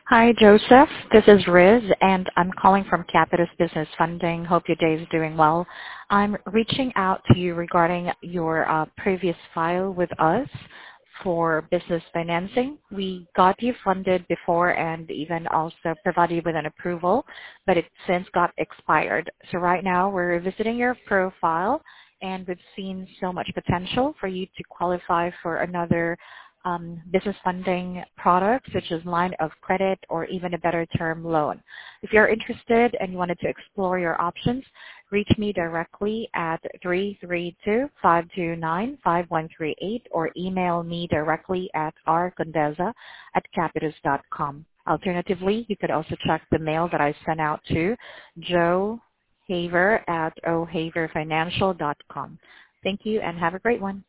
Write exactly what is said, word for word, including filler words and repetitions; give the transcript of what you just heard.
Hi, Joseph. This is Riz, and I'm calling from Capitus Business Funding. Hope your day is doing well. I'm reaching out to you regarding your uh, previous file with us for business financing. We got you funded before and even also provided you with an approval, but it since got expired. So right now we're revisiting your profile, and we've seen so much potential for you to qualify for another um, business funding product, such as line of credit or even a better term loan. If you're interested and you wanted to explore your options, reach me directly at three three two, five two nine, five one three eight or email me directly at r condeza at capitus dot com. Alternatively, you could also check the mail that I sent out to joe haver at o haver financial dot com. Thank you and have a great one.